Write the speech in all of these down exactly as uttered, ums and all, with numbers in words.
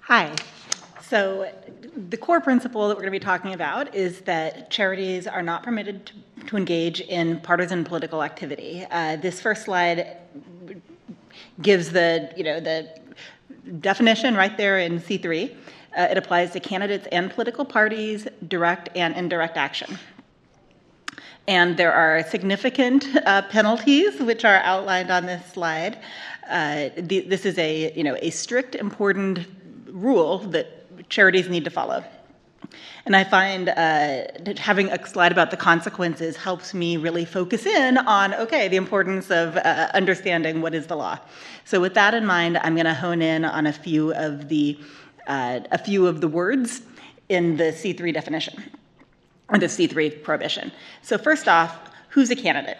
Hi. So the core principle that we're going to be talking about is that charities are not permitted to, to engage in partisan political activity. Uh, this first slide gives the, you know, the definition right there in C three. Uh, it applies to candidates and political parties, direct and indirect action. And there are significant uh, penalties, which are outlined on this slide. Uh, the, this is a, you know, a strict, important rule that charities need to follow. And I find uh, having a slide about the consequences helps me really focus in on, okay, the importance of uh, understanding what is the law. So with that in mind, I'm going to hone in on a few of the uh, a few of the words in the C three definition, or the C three prohibition. So first off, who's a candidate?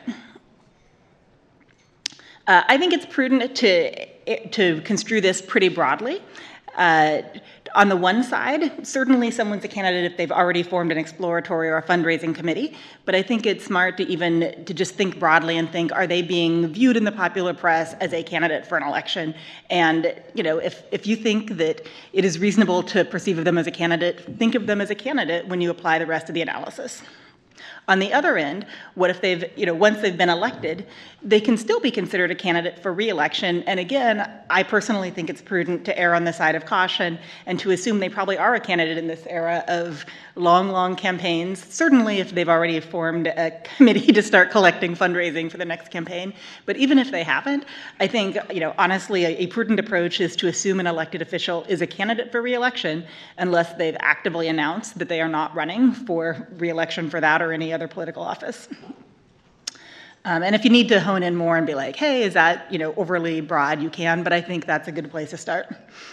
Uh, I think it's prudent to to construe this pretty broadly. Uh, on the one side, certainly someone's a candidate if they've already formed an exploratory or a fundraising committee, but I think it's smart to even to just think broadly and think, are they being viewed in the popular press as a candidate for an election? And, you know, if, if you think that it is reasonable to perceive of them as a candidate, think of them as a candidate when you apply the rest of the analysis. On the other end, what if they've, you know, once they've been elected, they can still be considered a candidate for re-election. And again, I personally think it's prudent to err on the side of caution and to assume they probably are a candidate in this era of long, long campaigns, certainly if they've already formed a committee to start collecting fundraising for the next campaign. But even if they haven't, I think, you know, honestly, a, a prudent approach is to assume an elected official is a candidate for re-election unless they've actively announced that they are not running for re-election for that or any other political office. Um, and if you need to hone in more and be like, hey, is that, you know, overly broad, you can, but I think that's a good place to start.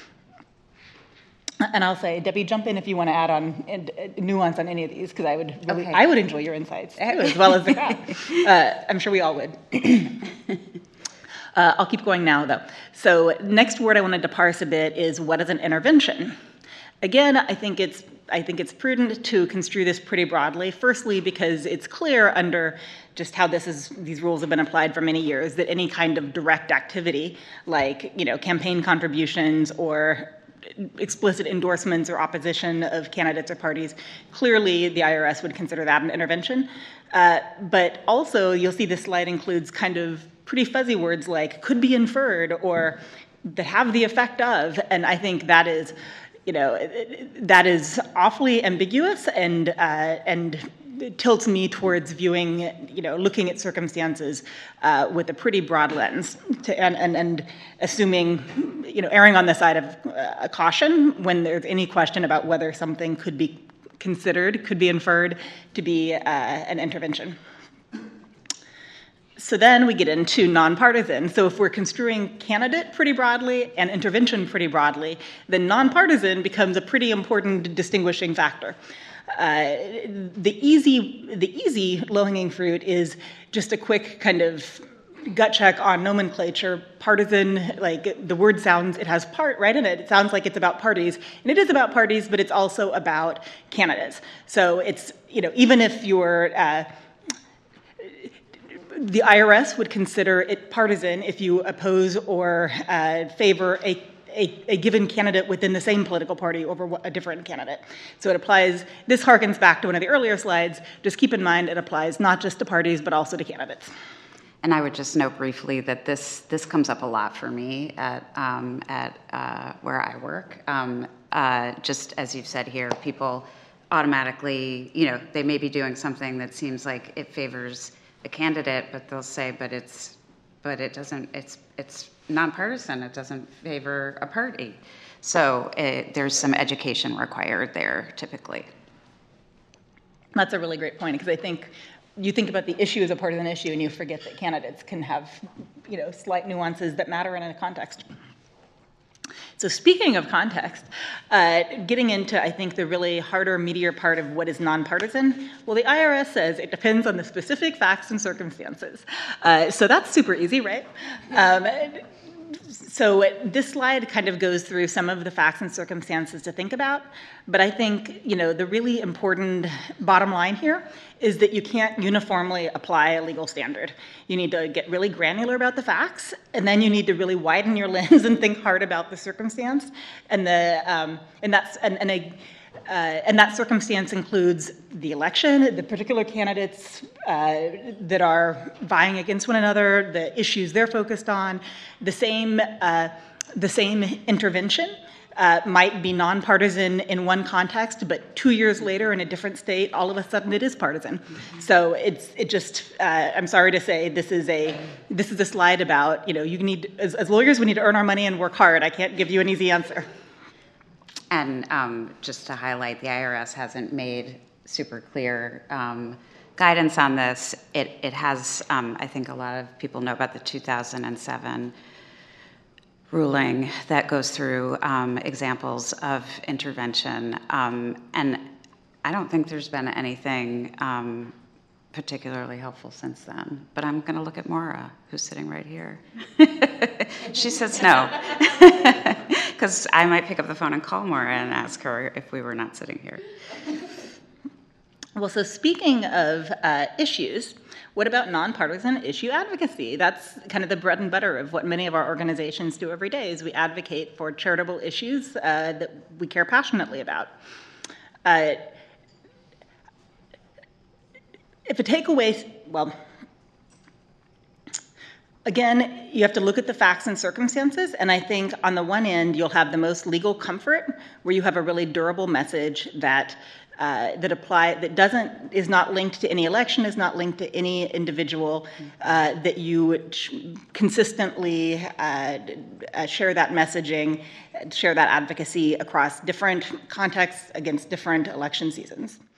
And I'll say, Debbie, jump in if you want to add on uh, nuance on any of these, because I would really, okay. I would enjoy your insights too, as well as the crowd. Uh, I'm sure we all would. uh, I'll keep going now, though. So next word I wanted to parse a bit is what is an intervention? Again, I think it's I think it's prudent to construe this pretty broadly. Firstly, because it's clear under just how this is these rules have been applied for many years that any kind of direct activity, like, you know, campaign contributions or explicit endorsements or opposition of candidates or parties, clearly the I R S would consider that an intervention. Uh, but also, you'll see this slide includes kind of pretty fuzzy words like could be inferred or that have the effect of, and I think that is, you know, that is awfully ambiguous and uh, and tilts me towards viewing, you know, looking at circumstances uh, with a pretty broad lens to, and, and, and assuming, you know, erring on the side of uh, caution when there's any question about whether something could be considered, could be inferred to be uh, an intervention. So then we get into nonpartisan. So if we're construing candidate pretty broadly and intervention pretty broadly, then nonpartisan becomes a pretty important distinguishing factor. Uh, the easy, the easy low-hanging fruit is just a quick kind of gut check on nomenclature. Partisan, like the word sounds, it has part right in it. It sounds like it's about parties, and it is about parties, but it's also about candidates. So it's, you know, even if you're uh, the I R S would consider it partisan if you oppose or uh, favor a, a, a given candidate within the same political party over a different candidate. So it applies, this harkens back to one of the earlier slides. Just keep in mind it applies not just to parties, but also to candidates. And I would just note briefly that this this comes up a lot for me at, um, at uh, where I work. Um, uh, just as you've said here, people automatically, you know, they may be doing something that seems like it favors a candidate, but they'll say, but it's, but it doesn't, it's, it's nonpartisan. It doesn't favor a party. So it, there's some education required there, typically. That's a really great point, because I think you think about the issue as a partisan issue, and you forget that candidates can have, you know, slight nuances that matter in a context. So speaking of context, uh, getting into, I think, the really harder, meatier part of what is nonpartisan, well, the I R S says it depends on the specific facts and circumstances. Uh, so that's super easy, right? Um, so this slide kind of goes through some of the facts and circumstances to think about, but I think, you know, the really important bottom line here is that you can't uniformly apply a legal standard. You need to get really granular about the facts, and then you need to really widen your lens and think hard about the circumstance, and the um, and that's and, and a Uh, and that circumstance includes the election, the particular candidates uh, that are vying against one another, the issues they're focused on. The same, uh, the same intervention uh, might be nonpartisan in one context, but two years later in a different state, all of a sudden it is partisan. So it's it just. Uh, I'm sorry to say, this is a this is a slide about, you know, you need as, as lawyers we need to earn our money and work hard. I can't give you an easy answer. And um, just to highlight, the I R S hasn't made super clear um, guidance on this. It, it has, um, I think a lot of people know about the two thousand seven ruling that goes through um, examples of intervention. Um, and I don't think there's been anything um, particularly helpful since then. But I'm going to look at Maura, who's sitting right here. She says no. Because I might pick up the phone and call Maura and ask her if we were not sitting here. Well, so speaking of uh, issues, what about nonpartisan issue advocacy? That's kind of the bread and butter of what many of our organizations do every day, is we advocate for charitable issues uh, that we care passionately about. Uh, if a takeaway, well, again, you have to look at the facts and circumstances, and I think on the one end, you'll have the most legal comfort, where you have a really durable message that uh, that apply that doesn't is not linked to any election, is not linked to any individual, uh, that you would consistently uh, uh, share that messaging, share that advocacy across different contexts against different election seasons.